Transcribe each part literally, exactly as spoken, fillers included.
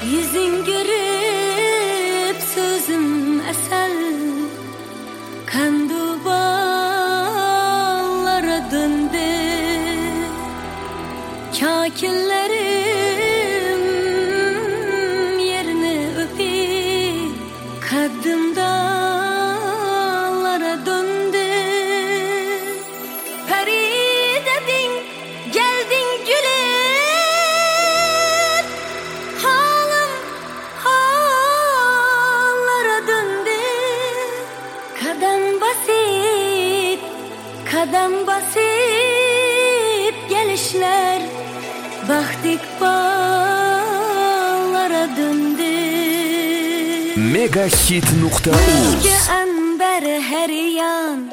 Yüzün görüp sözüm esel, kandu bağlara döndü. Kakillerim yerini öpüp kaddım dağlara döndü. Peridedin geldin gülüp, halim hallara döndü. Kadem basit, kadem basit gelişler, baktık bağlara döndü. Megahit nokta uz Müjde ember her yan,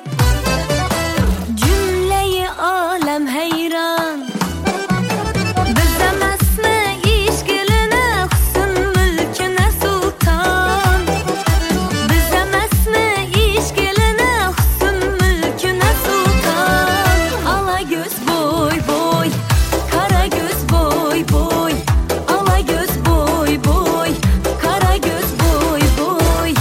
cümleyi alem heyran. Bizemezme işgiline, husn mülküne sultan. Bizemezme işgiline, husn mülküne sultan. Ala göz boy boy, kara göz boy boy. Ala göz boy boy, kara göz boy boy.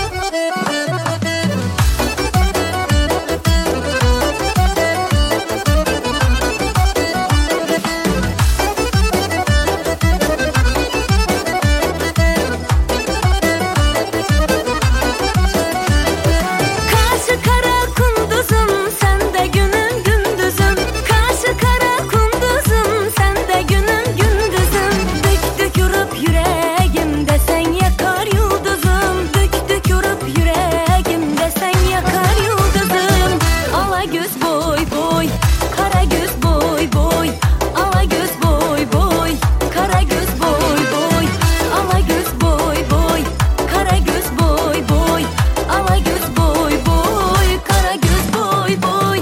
Karşı kara kunduzum, sen de günüm gündüzüm. Karşı kara kunduzum, sen de günüm gündüzüm. Dük dük vurup yüreğimde sen yakar yıldızım. Dük dük vurup yüreğimde sen yakar yıldızım. Ala göz boy boy, kara göz boy boy. Ala göz boy boy, kara göz boy boy. Ala göz boy boy, kara göz boy boy. Ala göz boy boy, kara göz boy boy.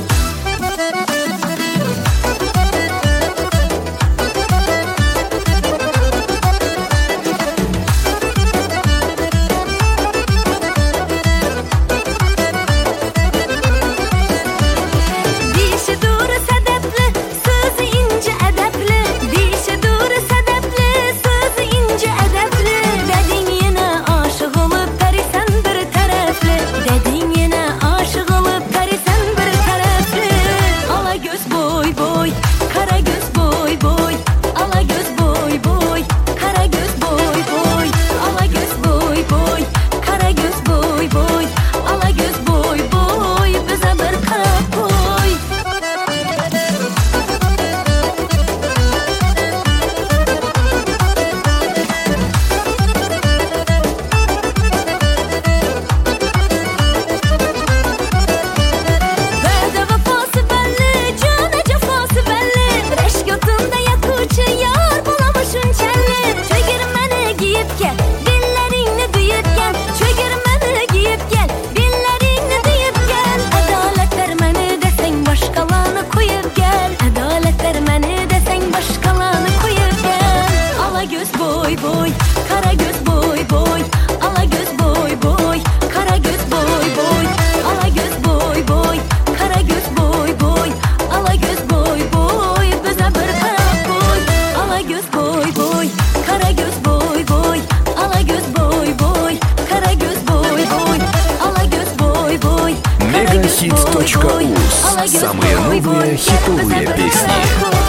Dişi doğru sedefli, sözü ince edepli. Dişi doğru sedefli, sözü ince edepli. Dedin yine aşık olup perisen bir taraflı. Dedin yine aşık olup perisen bir taraflı. Ala göz boy boy, kara göz boy boy. Ala göz boy boy, kara göz boy boy. Ala göz boy boy, kara göz boy boy. Ala göz boy boy, bize bir kara koy. Vədə vəfası bəlli, canə cəfası bəlli. Eşq yatında yakıcı yar bulamışın kəlli. Çögirməni giyib gəl, dillərini duyub gəl. Çögirməni giyib gəl, dillərini duyub gəl. Ədalət verməni desən başqalarını koyub gəl. Ədalət verməni desən başqalarını koyub gəl. Ala göz boy boy, kara göz boy boy. Ala göz boy boy, kara göz boy boy. Ala göz boy boy, kara göz boy boy. Ala göz boy boy, bize bir kara koy. Ala göz boy boy, kara göz boy boy. Ala göz boy boy, kara göz boy boy. Ala göz boy boy, kara göz boy boy. Megahit точка уз. Ala göz Самые boy boy, новые хитовые bize bir песни. kara koy.